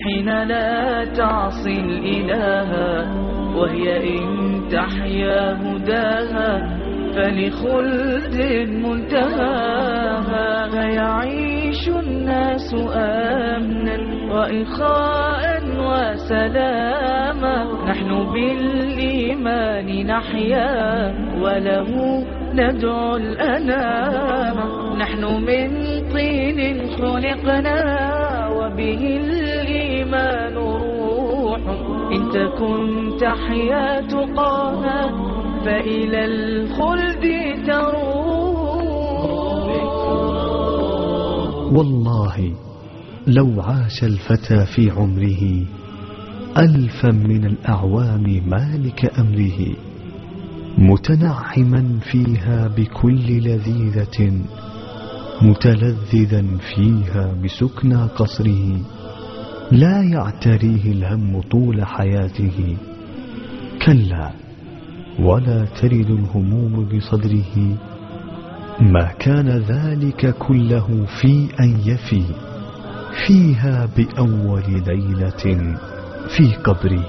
حين لا تعصي الإله، وهي إن تحيا هداها فلخلد منتهاها. فيعيش الناس آمنا وإخاء وسلاما، نحن بالإيمان نحيا وله ندعو الأنام. نحن من طين خلقنا وبه الإيمان روح، إن تكن تحيا تقاها فإلى الخلد تروح. والله لو عاش الفتى في عمره 1000 من الأعوام مالك أمره، متنعما فيها بكل لذيذة، متلذذا فيها بسكنى قصره، لا يعتريه الهم طول حياته. كلا ولا ترد الهموم بصدره، ما كان ذلك كله في أن يفي فيها بأول ليلة في قبره.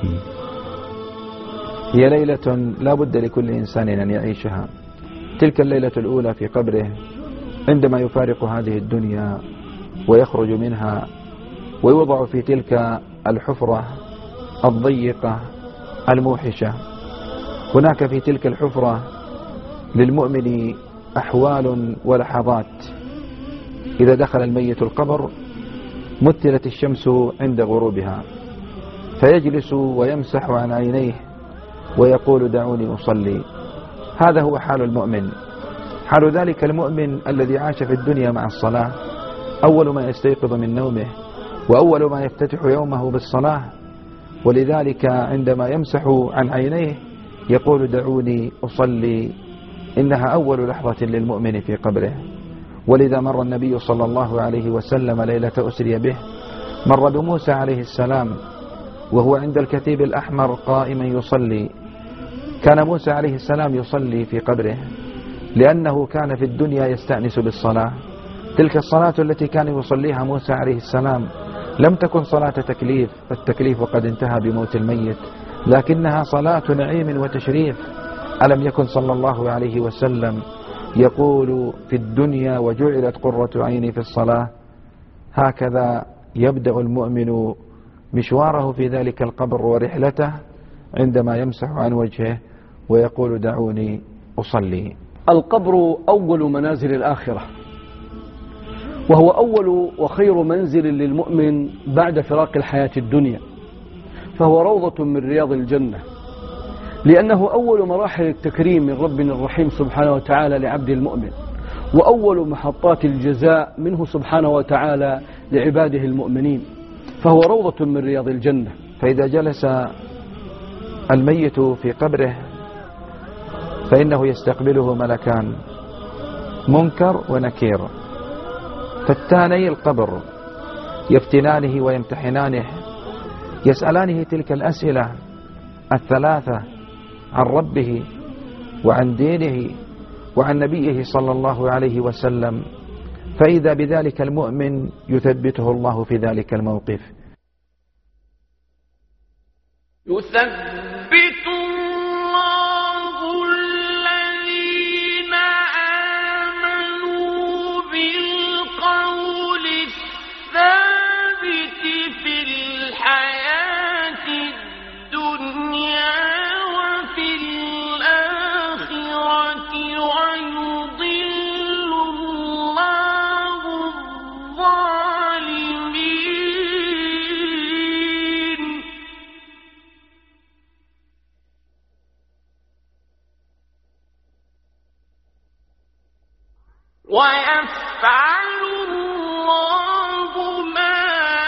هي ليلة لا بد لكل إنسان أن يعيشها، تلك الليلة الأولى في قبره، عندما يفارق هذه الدنيا ويخرج منها ويوضع في تلك الحفرة الضيقة الموحشة. هناك في تلك الحفرة للمؤمن أحوال ولحظات. إذا دخل الميت القبر مثلت الشمس عند غروبها، فيجلس ويمسح عن عينيه ويقول دعوني أصلي. هذا هو حال المؤمن، حال ذلك المؤمن الذي عاش في الدنيا مع الصلاة. أول ما يستيقظ من نومه وأول ما يفتتح يومه بالصلاة، ولذلك عندما يمسح عن عينيه يقول دعوني أصلي، إنها أول لحظة للمؤمن في قبره. ولذا مر النبي صلى الله عليه وسلم ليلة أسري به، مر بموسى عليه السلام وهو عند الكثيب الأحمر قائما يصلي. كان موسى عليه السلام يصلي في قبره لأنه كان في الدنيا يستأنس بالصلاة. تلك الصلاة التي كان يصليها موسى عليه السلام لم تكن صلاة تكليف، فالتكليف قد انتهى بموت الميت، لكنها صلاة نعيم وتشريف. ألم يكن صلى الله عليه وسلم يقول في الدنيا وجعلت قرة عيني في الصلاة؟ هكذا يبدأ المؤمن مشواره في ذلك القبر ورحلته عندما يمسح عن وجهه ويقول دعوني أصلي. القبر أول منازل الآخرة، وهو أول وخير منزل للمؤمن بعد فراق الحياة الدنيا، فهو روضة من رياض الجنة، لأنه أول مراحل التكريم من ربنا الرحيم سبحانه وتعالى لعبد المؤمن، وأول محطات الجزاء منه سبحانه وتعالى لعباده المؤمنين، فهو روضة من رياض الجنة. فإذا جلس الميت في قبره فإنه يستقبله ملكان، منكر ونكير، فتاني القبر يفتنانه ويمتحنانه، يسألانه تلك الأسئلة الثلاثة عن ربه وعن دينه وعن نبيه صلى الله عليه وسلم. فإذا بذلك المؤمن يثبته الله في ذلك الموقف. يثبت الله الذين آمنوا بالقول الثابت في الحياة الدنيا وفي الآخرة، ويضل الله الظالمين. ويفعل الله ما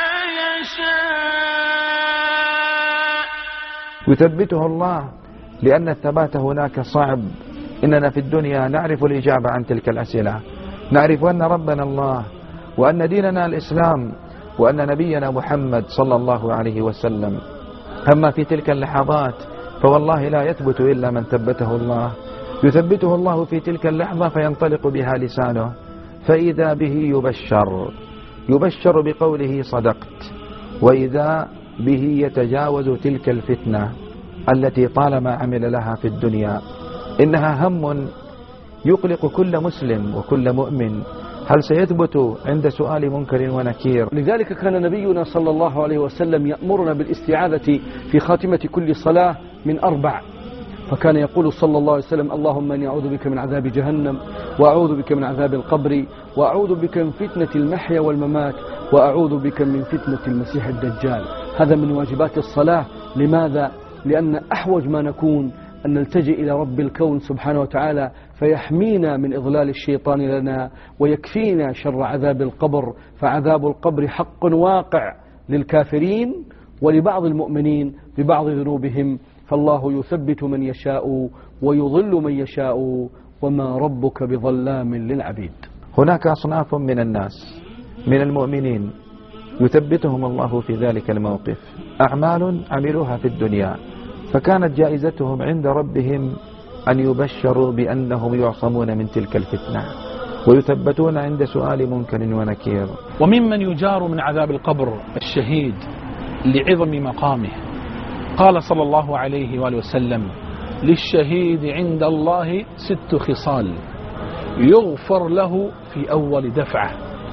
يشاء. يثبته الله لأن الثبات هناك صعب. إننا في الدنيا نعرف الإجابة عن تلك الأسئلة، نعرف أن ربنا الله وأن ديننا الإسلام وأن نبينا محمد صلى الله عليه وسلم. أما في تلك اللحظات فوالله لا يثبت إلا من ثبته الله. يثبته الله في تلك اللحظة فينطلق بها لسانه، فإذا به يبشر بقوله صدقت، وإذا به يتجاوز تلك الفتنة التي طالما عمل لها في الدنيا. إنها هم يقلق كل مسلم وكل مؤمن، هل سيثبت عند سؤال منكر ونكير؟ لذلك كان نبينا صلى الله عليه وسلم يأمرنا بالاستعاذة في خاتمة كل صلاة من 4، فكان يقول صلى الله عليه وسلم: اللهم إني أعوذ بك من عذاب جهنم، وأعوذ بك من عذاب القبر، وأعوذ بك من فتنة المحيا والممات، وأعوذ بك من فتنة المسيح الدجال. هذا من واجبات الصلاة. لماذا؟ لأن أحوج ما نكون أن نلتجئ إلى رب الكون سبحانه وتعالى فيحمينا من إضلال الشيطان لنا ويكفينا شر عذاب القبر، فعذاب القبر حق واقع للكافرين ولبعض المؤمنين ببعض ذنوبهم، فالله يثبت من يشاء ويضل من يشاء وما ربك بظلام للعبيد. هناك أصناف من الناس من المؤمنين يثبتهم الله في ذلك الموقف، أعمال عملوها في الدنيا فكانت جائزتهم عند ربهم أن يبشروا بأنهم يعصمون من تلك الفتنة ويثبتون عند سؤال منكر ونكير. وممن يجار من عذاب القبر الشهيد لعظم مقامه. قال صلى الله عليه وآله وسلم: للشهيد عند الله 6 خصال يغفر له في أول دفعة،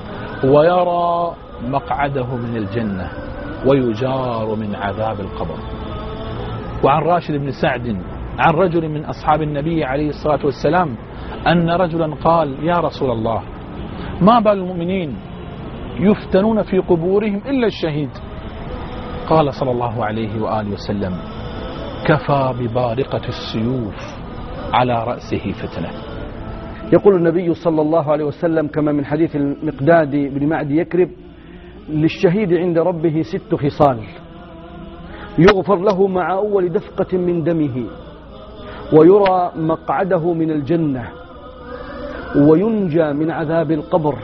ويرى مقعده من الجنة، ويجار من عذاب القبر. وعن راشد بن سعد عن رجل من أصحاب النبي عليه الصلاة والسلام أن رجلا قال: يا رسول الله، ما بال المؤمنين يفتنون في قبورهم إلا الشهيد؟ قال صلى الله عليه وآله وسلم: كفى ببارقة السيوف على رأسه فتنة. يقول النبي صلى الله عليه وسلم كما من حديث المقداد بن معد يكرب: للشهيد عند ربه 6 خصال يغفر له مع أول دفقة من دمه، ويرى مقعده من الجنة، وينجى من عذاب القبر،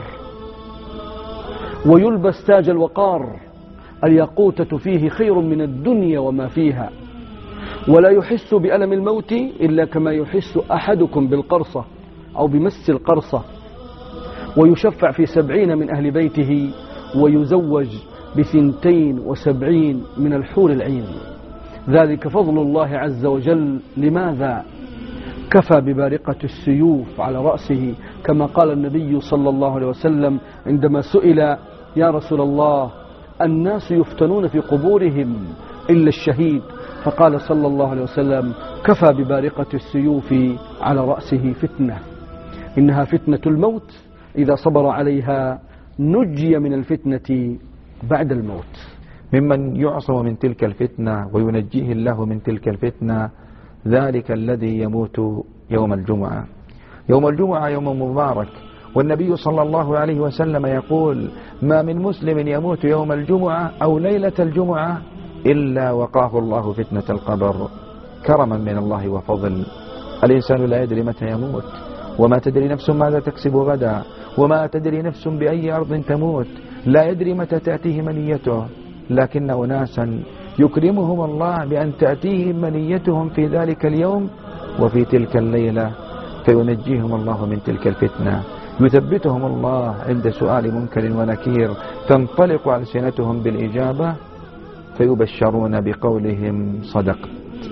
ويلبس تاج الوقار، الياقوتة فيه خير من الدنيا وما فيها، ولا يحس بألم الموت إلا كما يحس أحدكم بالقرصة أو بمس القرصة، ويشفع في 70 من أهل بيته، ويزوج ب72 من الحور العين. ذلك فضل الله عز وجل. لماذا؟ كفى ببارقة السيوف على رأسه، كما قال النبي صلى الله عليه وسلم عندما سئل: يا رسول الله، الناس يفتنون في قبورهم إلا الشهيد، فقال صلى الله عليه وسلم: كفى ببارقة السيوف على رأسه فتنة. إنها فتنة الموت، إذا صبر عليها نجي من الفتنة بعد الموت. ممن يعصم من تلك الفتنة وينجيه الله من تلك الفتنة ذلك الذي يموت يوم الجمعة. يوم الجمعة يوم مبارك، والنبي صلى الله عليه وسلم يقول: ما من مسلم يموت يوم الجمعة أو ليلة الجمعة إلا وقاه الله فتنة القبر، كرما من الله وفضل. الإنسان لا يدري متى يموت، وما تدري نفس ماذا تكسب غدا، وما تدري نفس بأي أرض تموت، لا يدري متى تأتيه منيته. لكن أناسا يكرمهم الله بأن تأتيهم منيتهم في ذلك اليوم وفي تلك الليلة، فينجيهم الله من تلك الفتنة، يثبتهم الله عند سؤال منكر ونكير، تنطلق ألسنتهم بالإجابة، فيبشرون بقولهم صدقت،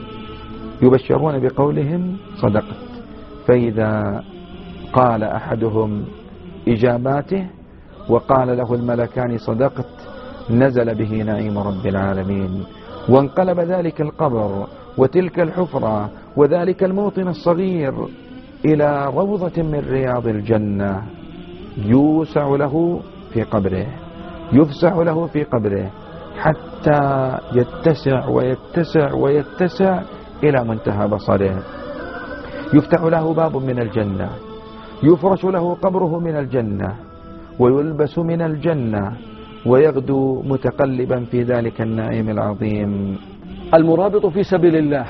يبشرون بقولهم صدقت. فإذا قال أحدهم إجاباته وقال له الملكان صدقت، نزل به نعيم رب العالمين، وانقلب ذلك القبر وتلك الحفرة وذلك الموطن الصغير إلى روضة من رياض الجنة، يوسع له في قبره، يفسح له في قبره، حتى يتسع ويتسع ويتسع إلى منتهى بصره. يفتح له باب من الجنة، يفرش له قبره من الجنة، ويلبس من الجنة، ويغدو متقلبا في ذلك النعيم العظيم. المرابط في سبيل الله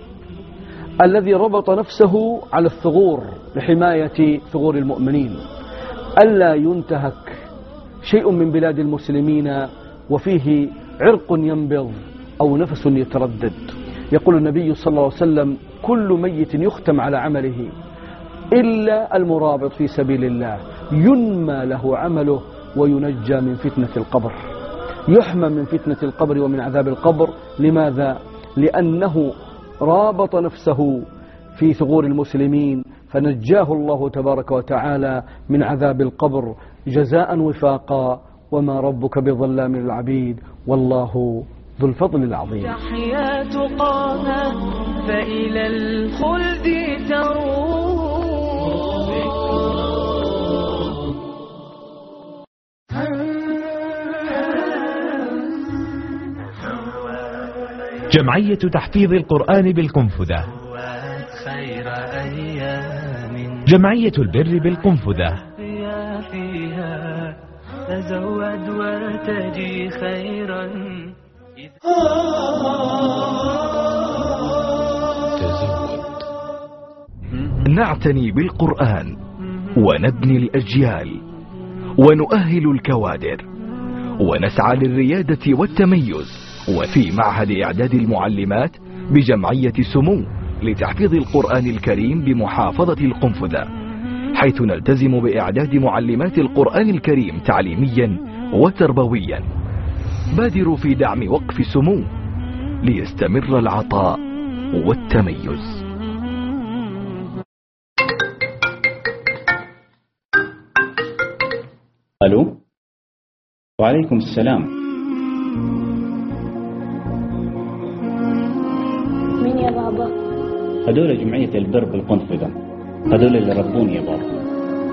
الذي ربط نفسه على الثغور لحماية ثغور المؤمنين، ألا ينتهك شيء من بلاد المسلمين وفيه عرق ينبض أو نفس يتردد. يقول النبي صلى الله عليه وسلم: كل ميت يختم على عمله إلا المرابط في سبيل الله، ينمى له عمله وينجى من فتنة القبر. يحمى من فتنة القبر ومن عذاب القبر. لماذا؟ لأنه رابط نفسه في ثغور المسلمين فنجاه الله تبارك وتعالى من عذاب القبر جزاء وفاقا، وما ربك بظلام للعبيد والله ذو الفضل العظيم. تحيات قامة فإلى الخلد تروح. جمعية تحفيظ القرآن بالقنفذة. جمعية البر بالقنفذة. فيها تزود وتجي خيرا. نعتني بالقرآن ونبني الأجيال ونؤهل الكوادر ونسعى للريادة والتميز. وفي معهد إعداد المعلمات بجمعية سمو لتحفيظ القرآن الكريم بمحافظة القنفذة، حيث نلتزم بإعداد معلمات القرآن الكريم تعليميا وتربويا. بادروا في دعم وقف سمو ليستمر العطاء والتميز. ألو، وعليكم السلام. مين يا بابا؟ هذول جمعية البر بالقنفذة، هذول اللي ربوني يا بابا.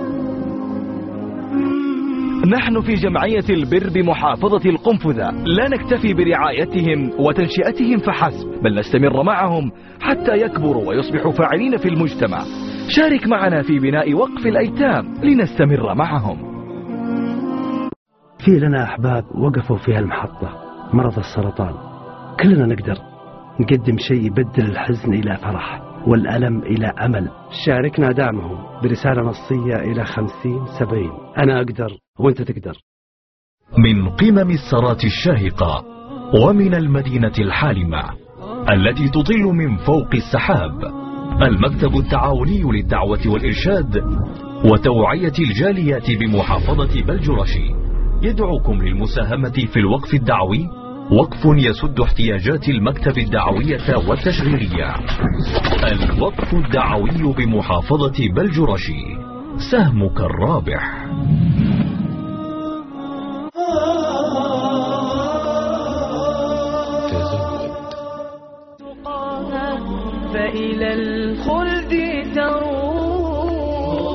نحن في جمعية البر بمحافظة القنفذة لا نكتفي برعايتهم وتنشئتهم فحسب، بل نستمر معهم حتى يكبروا ويصبحوا فاعلين في المجتمع. شارك معنا في بناء وقف الأيتام لنستمر معهم. في لنا أحباب وقفوا في هالمحطة، مرض السرطان. كلنا نقدر نقدم شيء يبدل الحزن إلى فرح والألم إلى أمل. شاركنا دعمهم برسالة نصية إلى 5070. أنا أقدر وأنت تقدر. من قمم السرات الشاهقة ومن المدينة الحالمة التي تطل من فوق السحاب، المكتب التعاوني للدعوة والإرشاد وتوعية الجاليات بمحافظة بلجرشي يدعوكم للمساهمة في الوقف الدعوي، وقف يسد احتياجات المكتب الدعوية والتشغيلية. الوقف الدعوي بمحافظة بلجرشي، سهمك الرابح. فإلى الخلد تروح.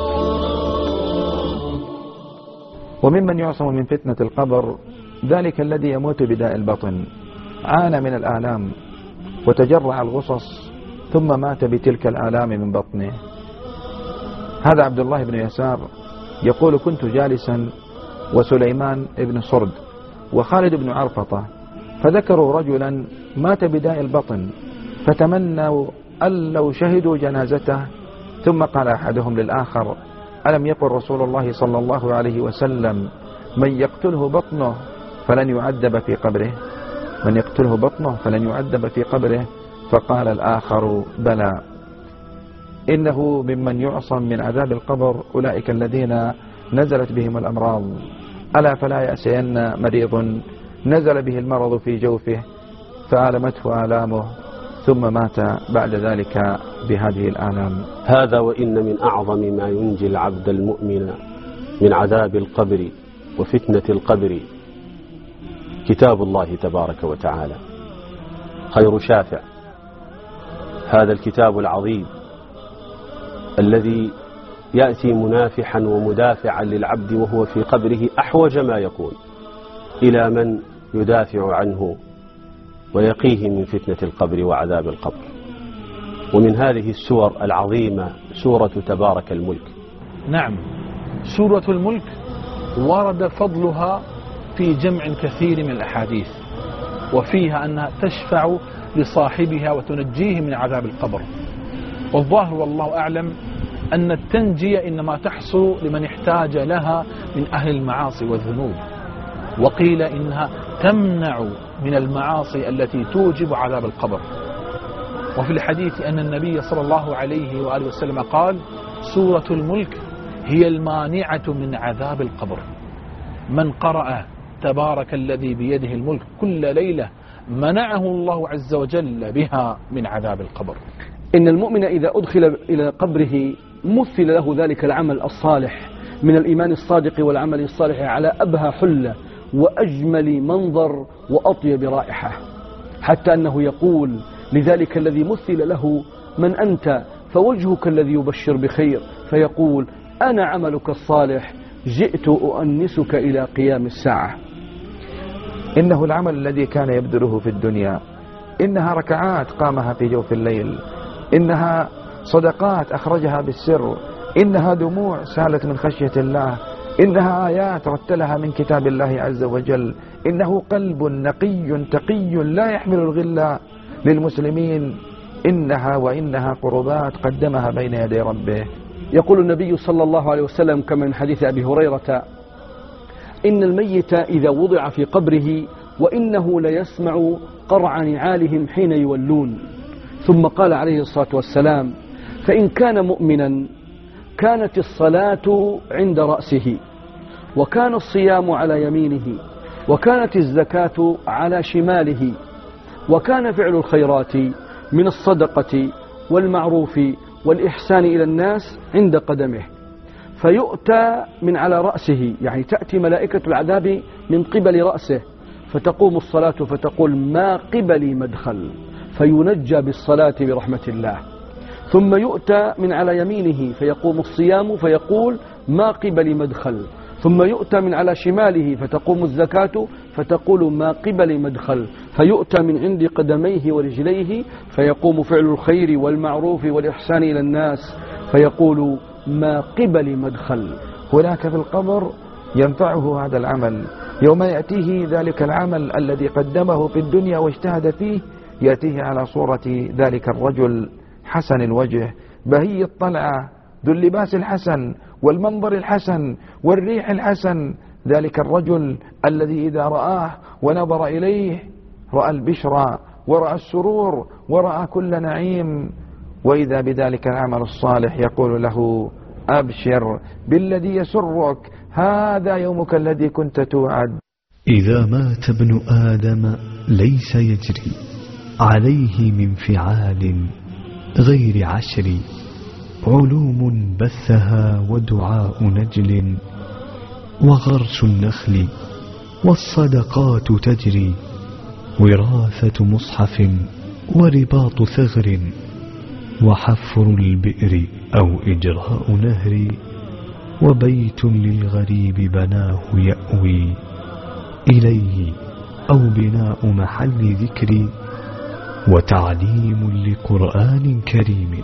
وممن يعصم من فتنة القبر ذلك الذي يموت بداء البطن، عانى من الآلام وتجرع الغصص ثم مات بتلك الآلام من بطنه. هذا عبد الله بن يسار يقول: كنت جالسا وسليمان بن صرد وخالد بن عرفطة، فذكروا رجلا مات بداء البطن، فتمنوا أن لو شهدوا جنازته. ثم قال أحدهم للآخر: ألم يقل رسول الله صلى الله عليه وسلم: من يقتله بطنه فلن يعذب في قبره، من يقتله بطنه فلن يعذب في قبره؟ فقال الآخر: بلى، إنه ممن يعصم من عذاب القبر أولئك الذين نزلت بهم الأمراض. ألا فلا يأسين مريض نزل به المرض في جوفه فآلمته آلامه ثم مات بعد ذلك بهذه الآلام. هذا وإن من أعظم ما ينجي العبد المؤمن من عذاب القبر وفتنة القبر كتاب الله تبارك وتعالى، خير شافع. هذا الكتاب العظيم الذي يأتي منافحا ومدافعا للعبد وهو في قبره أحوج ما يكون إلى من يدافع عنه ويقيه من فتنة القبر وعذاب القبر. ومن هذه السور العظيمة سورة تبارك الملك. نعم، سورة الملك ورد فضلها في جمع كثير من الأحاديث، وفيها أنها تشفع لصاحبها وتنجيه من عذاب القبر. والظاهر والله أعلم أن التنجية إنما تحصل لمن احتاج لها من أهل المعاصي والذنوب، وقيل إنها تمنع من المعاصي التي توجب عذاب القبر. وفي الحديث أن النبي صلى الله عليه وآله وسلم قال: سورة الملك هي المانعة من عذاب القبر. من قرأ تبارك الذي بيده الملك كل ليلة منعه الله عز وجل بها من عذاب القبر. إن المؤمن إذا أدخل إلى قبره مثل له ذلك العمل الصالح من الإيمان الصادق والعمل الصالح على أبهى حلة وأجمل منظر وأطيب رائحة، حتى أنه يقول لذلك الذي مثل له: من أنت؟ فوجهك الذي يبشر بخير، فيقول: أنا عملك الصالح، جئت أؤنسك إلى قيام الساعة. إنه العمل الذي كان يبذله في الدنيا، إنها ركعات قامها في جوف الليل، إنها صدقات أخرجها بالسر، إنها دموع سالت من خشية الله، إنها آيات رتلها من كتاب الله عز وجل، إنه قلب نقي تقي لا يحمل الغل للمسلمين، وإنها قربات قدمها بين يدي ربه. يقول النبي صلى الله عليه وسلم كما من حديث أبي هريرة: إن الميت إذا وضع في قبره وإنه ليسمع قرع نعالهم حين يولون. ثم قال عليه الصلاة والسلام: فإن كان مؤمنا كانت الصلاة عند رأسه، وكان الصيام على يمينه، وكانت الزكاة على شماله، وكان فعل الخيرات من الصدقة والمعروف والإحسان إلى الناس عند قدمه، فيؤتى من على رأسه، يعني تأتي ملائكة العذاب من قبل رأسه، فتقوم الصلاة فتقول: ما قبلي مدخل، فينجى بالصلاة برحمة الله. ثم يؤتى من على يمينه فيقوم الصيام فيقول: ما قبلي مدخل. ثم يؤتى من على شماله فتقوم الزكاة فتقول: ما قبلي مدخل. فيؤتى من عند قدميه ورجليه فيقوم فعل الخير والمعروف والإحسان إلى الناس فيقول: ما قبلي مدخل. هناك في القبر ينفعه هذا العمل، يوم يأتيه ذلك العمل الذي قدمه في الدنيا واجتهد فيه، يأتيه على صورة ذلك الرجل حسن الوجه بهي الطلعة ذو اللباس الحسن والمنظر الحسن والريح الحسن، ذلك الرجل الذي إذا رآه ونظر إليه رأى البشرى ورأى السرور ورأى كل نعيم. وإذا بذلك العمل الصالح يقول له: أبشر بالذي يسرك، هذا يومك الذي كنت توعد. إذا مات ابن آدم ليس يجري عليه من فعال غير 10، علوم بثها ودعاء نجل، وغرس النخل والصدقات تجري، وراثة مصحف ورباط ثغر، وحفر البئر أو إجراء نهر، وبيت للغريب بناه يأوي إليه، أو بناء محل ذكر، وتعليم لقرآن كريم،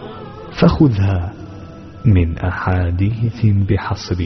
فخذها من أحاديث بحصر.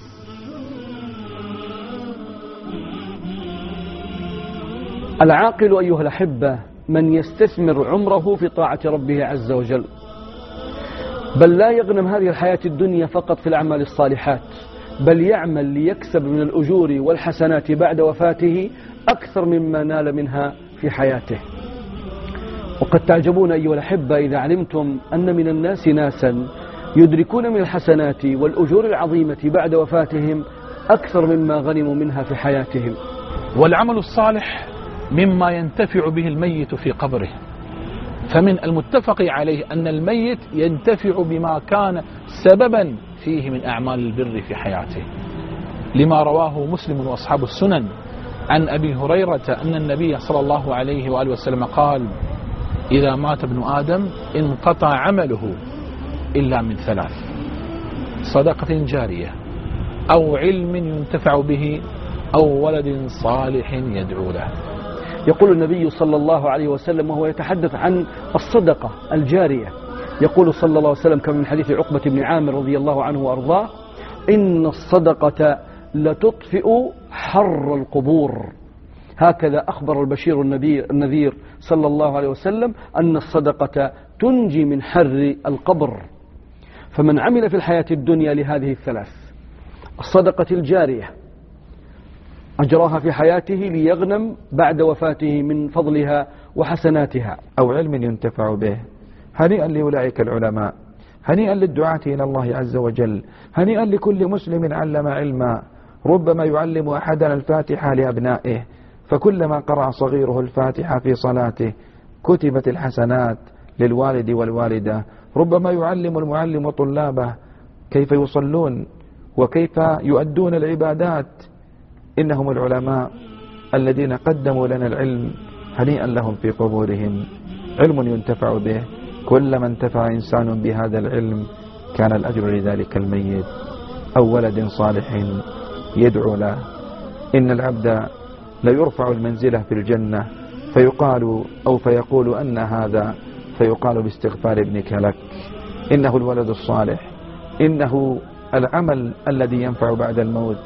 العاقل أيها الأحبة من يستثمر عمره في طاعة ربه عز وجل، بل لا يغنم هذه الحياة الدنيا فقط في الأعمال الصالحات، بل يعمل ليكسب من الأجور والحسنات بعد وفاته أكثر مما نال منها في حياته. وقد تعجبون أيها الأحبة إذا علمتم أن من الناس ناسا يدركون من الحسنات والأجور العظيمة بعد وفاتهم أكثر مما غنموا منها في حياتهم. والعمل الصالح مما ينتفع به الميت في قبره، فمن المتفق عليه أن الميت ينتفع بما كان سببا فيه من أعمال البر في حياته، لما رواه مسلم وأصحاب السنن عن أبي هريرة أن النبي صلى الله عليه وآله وسلم قال: إذا مات ابن آدم انقطع عمله إلا من 3: صدقة جارية، أو علم ينتفع به، أو ولد صالح يدعو له. يقول النبي صلى الله عليه وسلم وهو يتحدث عن الصدقة الجارية، يقول صلى الله عليه وسلم كما من حديث عقبة بن عامر رضي الله عنه وأرضاه: إن الصدقة لتطفئ حر القبور. هكذا أخبر البشير النذير صلى الله عليه وسلم أن الصدقة تنجي من حر القبر. فمن عمل في الحياة الدنيا لهذه 3: الصدقة الجارية أجراها في حياته ليغنم بعد وفاته من فضلها وحسناتها، أو علم ينتفع به، هنيئا لأولئك العلماء، هنيئا للدعاة إلى الله عز وجل، هنيئا لكل مسلم علم علما ربما يعلم أحدنا الفاتحة لأبنائه، فكلما قرأ صغيره الفاتحة في صلاته كتبت الحسنات للوالد والوالدة. ربما يعلم المعلم طلابه كيف يصلون وكيف يؤدون العبادات. إنهم العلماء الذين قدموا لنا العلم، هنيئا لهم في قبورهم، علم ينتفع به. كلما انتفع إنسان بهذا العلم كان الأجر لذلك الميت. أو ولد صالح يدعو له. إن العبد ليرفع المنزلة في الجنة فيقول أن هذا، فيقال باستغفار ابنك لك. إنه الولد الصالح، إنه العمل الذي ينفع بعد الموت.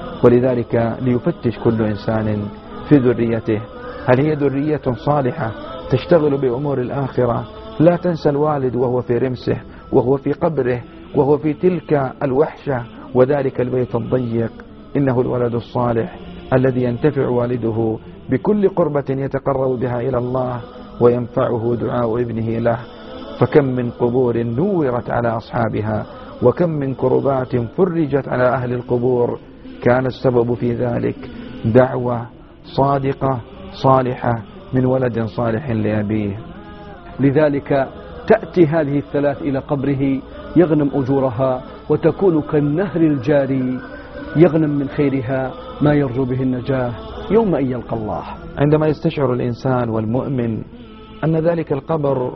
ولذلك ليفتش كل إنسان في ذريته، هل هي ذرية صالحة تشتغل بأمور الآخرة؟ لا تنسى الوالد وهو في رمسه، وهو في قبره، وهو في تلك الوحشة وذلك البيت الضيق. إنه الولد الصالح الذي ينتفع والده بكل قربة يتقرب بها إلى الله وينفعه دعاء ابنه له. فكم من قبور نورت على أصحابها، وكم من كربات فرجت على أهل القبور، كان السبب في ذلك دعوة صادقة صالحة من ولد صالح لأبيه. لذلك تأتي هذه الثلاث إلى قبره يغنم أجورها، وتكون كالنهر الجاري يغنم من خيرها ما يرجو به النجاة يوم أن يلقى الله. عندما يستشعر الإنسان والمؤمن أن ذلك القبر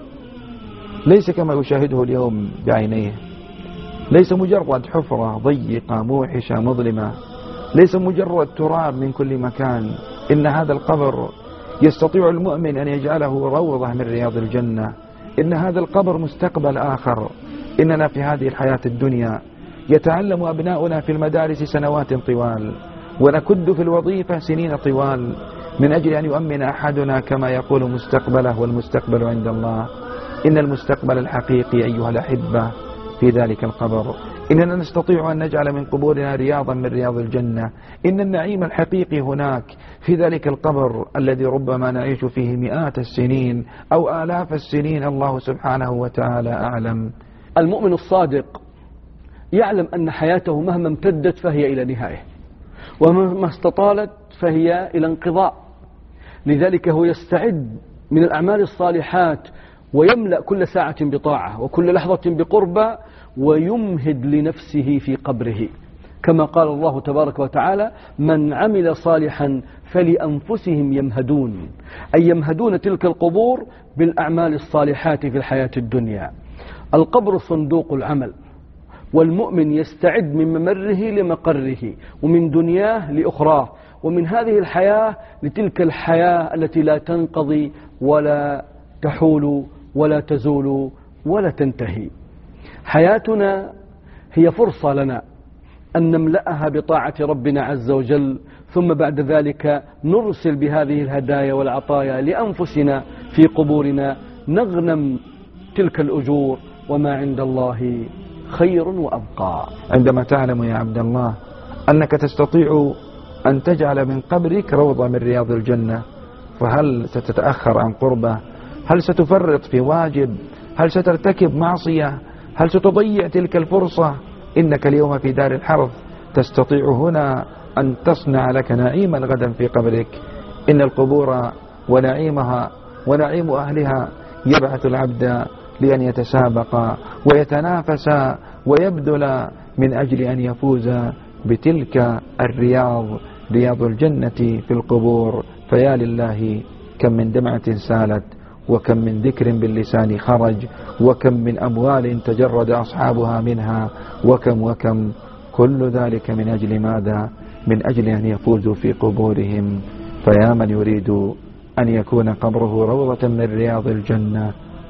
ليس كما يشاهده اليوم بعينيه، ليس مجرد حفرة ضيقة موحشة مظلمة، ليس مجرد تراب من كل مكان. إن هذا القبر يستطيع المؤمن أن يجعله روضة من رياض الجنة. إن هذا القبر مستقبل آخر. إننا في هذه الحياة الدنيا يتعلم أبناؤنا في المدارس سنوات طوال، ونكد في الوظيفة سنين طوال، من أجل أن يؤمن أحدنا كما يقول مستقبله، والمستقبل عند الله. إن المستقبل الحقيقي أيها الأحبة في ذلك القبر. إننا نستطيع أن نجعل من قبورنا رياضا من رياض الجنة. إن النعيم الحقيقي هناك في ذلك القبر الذي ربما نعيش فيه مئات السنين أو آلاف السنين، الله سبحانه وتعالى أعلم. المؤمن الصادق يعلم أن حياته مهما امتدت فهي إلى نهاية، ومهما استطالت فهي إلى انقضاء. لذلك هو يستعد من الأعمال الصالحات ويملأ كل ساعة بطاعة وكل لحظة بقربة، ويمهد لنفسه في قبره، كما قال الله تبارك وتعالى: من عمل صالحا فلأنفسهم يمهدون، أي يمهدون تلك القبور بالأعمال الصالحات في الحياة الدنيا. القبر صندوق العمل، والمؤمن يستعد من ممره لمقره، ومن دنياه لأخراه، ومن هذه الحياة لتلك الحياة التي لا تنقضي ولا تحول ولا تزول ولا تنتهي. حياتنا هي فرصة لنا أن نملأها بطاعة ربنا عز وجل، ثم بعد ذلك نرسل بهذه الهدايا والعطايا لأنفسنا في قبورنا، نغنم تلك الأجور، وما عند الله خير وأبقى. عندما تعلم يا عبد الله أنك تستطيع أن تجعل من قبرك روضة من رياض الجنة، فهل ستتأخر عن قربة؟ هل ستفرط في واجب؟ هل سترتكب معصية؟ هل ستضيع تلك الفرصة؟ إنك اليوم في دار الحرث تستطيع هنا أن تصنع لك نعيما غدا في قبرك. إن القبور ونعيمها ونعيم أهلها يبعث العبد لأن يتسابق ويتنافس ويبذل من أجل أن يفوز بتلك الرياض، رياض الجنة في القبور. فيا لله كم من دمعة سالت، وكم من ذكر باللسان خرج، وكم من أموال تجرد أصحابها منها، وكم كل ذلك من أجل ماذا؟ من أجل أن يفوزوا في قبورهم. فيا من يريد أن يكون قبره روضة من رياض الجنة،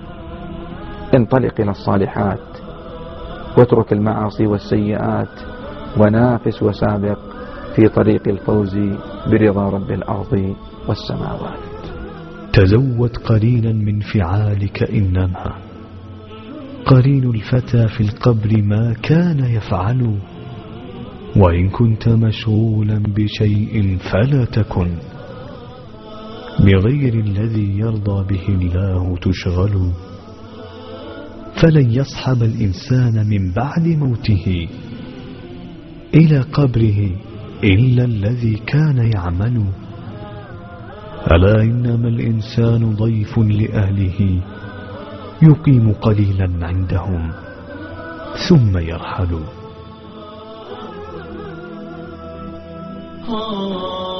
انطلق إلى الصالحات واترك المعاصي والسيئات، ونافس وسابق في طريق الفوز برضا رب الأرض والسماوات. تزود قليلا من فعالك، إنما قرين الفتى في القبر ما كان يفعل. وإن كنت مشغولا بشيء فلا تكن، بغير الذي يرضى به الله تشغل. فلن يصحب الإنسان من بعد موته إلى قبره إلا الذي كان يعمل. ألا إنما الإنسان ضيف لأهله يقيم قليلا عندهم ثم يرحل.